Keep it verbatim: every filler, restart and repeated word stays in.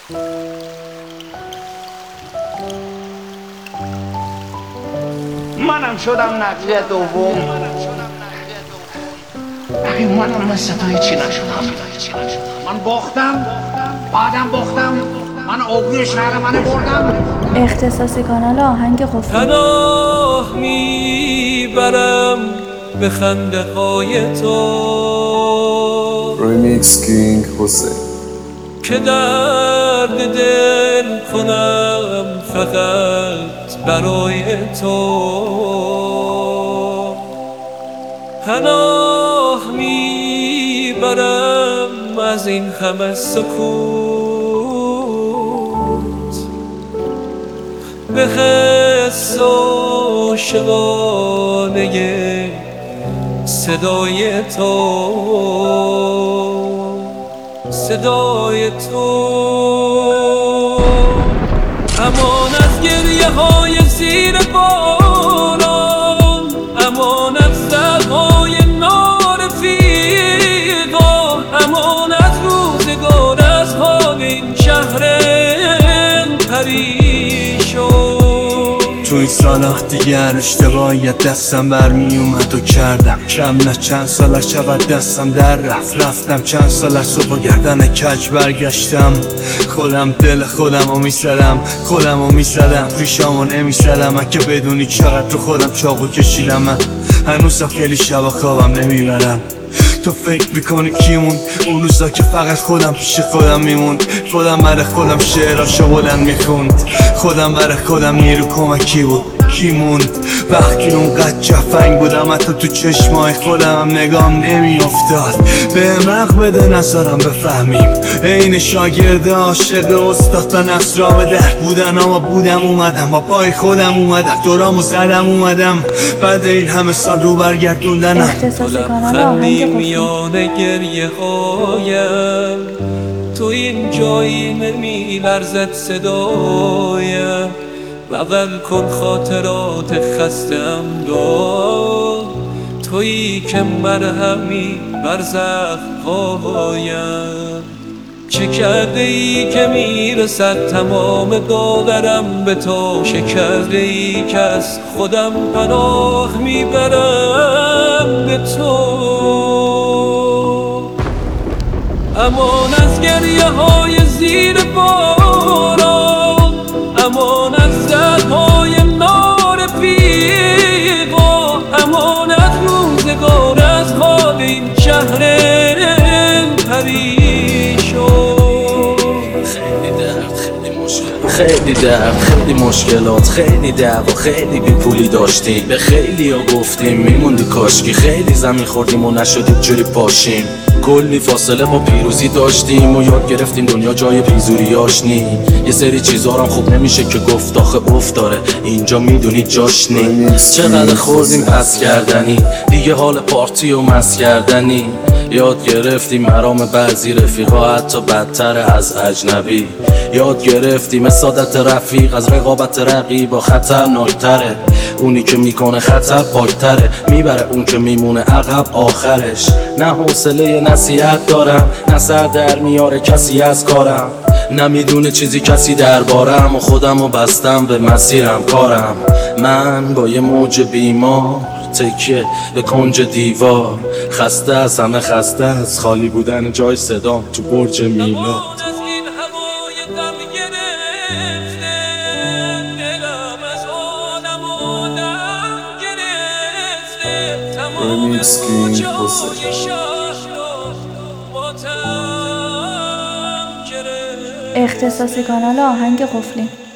منم شدم نقل دوم. اگه منم مثل تو هیچی نشدم. من باختم، بعدم باختم، من آبروی شهر من بردم. اختصاصی کانال آهنگ قفلی. پناه میبرم به خنده های تو، ریمیکس کینگ حسین، که درد دل کنم فقط برای تو. پناه میبرم از این همه سکوت، به حس عاشقانه صدای تو، صدای تو. امان از گریه های زیر باران، امان از دلهای نارفیقا، امان از روزگار، از حال این شهر پریشان. تو این سالها دیگر اشتباهی دستم برمی اومد و کردم، کم نه چند سال چقدر دستم در رفت. رفتم چند سال از صبح گردن کج برگشتم، خودم دل خودم رو میسردم، خودم رو میسردم، ریشامو نمیسردم. من که بدونی چقدر رو خودم چاقو کشیدم، من هنوزم خیلی شبا خوابم نمیبرم. تو فکر میکنی کیمون اون روزا که فقط خودم پیش خودم میموند، خودم برای خودم شعراشو بلند میخوند، خودم برای خودم نیرو کمکی بود. کی موند وقتی اونقدر جفنگ بودم، حتی تو چشمای خودم هم نگام نمیافتاد. به مق بده نظرم بفهمیم، این شاگرد عاشق استاد و نصرام در بودن. اما بودم اومدم با پای خودم اومدم، دورامو زدم اومدم، بعد این همه سال رو برگردوندنم. اختصاصی کانال آهنگ خندی قفلی. میان گریه هایم، تو این جایی نمی لرزد صدایم. بغل کن خاطرات خستم دار، تویی که مرهمی بر زخم‌هایم. چه کرده ای که میرسد تمام داورم به تو، چه کرده ای که از خودم پناه میبرم به تو. امان از گریه های زیر باران، امان از دلهای نارفیقا، امان از روزگار، از حال این شهر پریشان. خیلی درد، خیلی مشکل، خیلی درد، خیلی مشکلات، خیلی دعوا، خیلی بی پولی داشتیم، به خیلی ها گفتیم میموندی کاشکی، خیلی زمین خوردیم و نشدیم جوری پاشیم. کلی فاصله با پیروزی داشتیم و یاد گرفتیم دنیا جای پیزوریاش نی. یه سری چیزا هم خوب نمیشه که گفت، آخه افت داره اینجا میدونی جاش نی. چقدر خوردیم پس کردنی، دیگه حال پارتی و مس کردنی. یاد گرفتیم مرام بعضی رفیقا حتی بدتر از اجنبی. یاد گرفتیم اسادت رفیق از رقابت رقیب و خطرناکتره. اونی که میکنه خطر پاکتره، میبره اون که میمونه عقب آخرش. نه حوصله نصیحت دارم، نه سر در میاره کسی از کارم، نمیدونه چیزی کسی دربارم و خودم رو بستم به مسیرم کارم. من با یه موج بیمار تکیه به کنج دیوار، خسته از همه خسته از خالی بودن جای صدام تو برج میلاد. ریمیکس کینگ حسین. اختصاصی کانال آهنگ قفلی.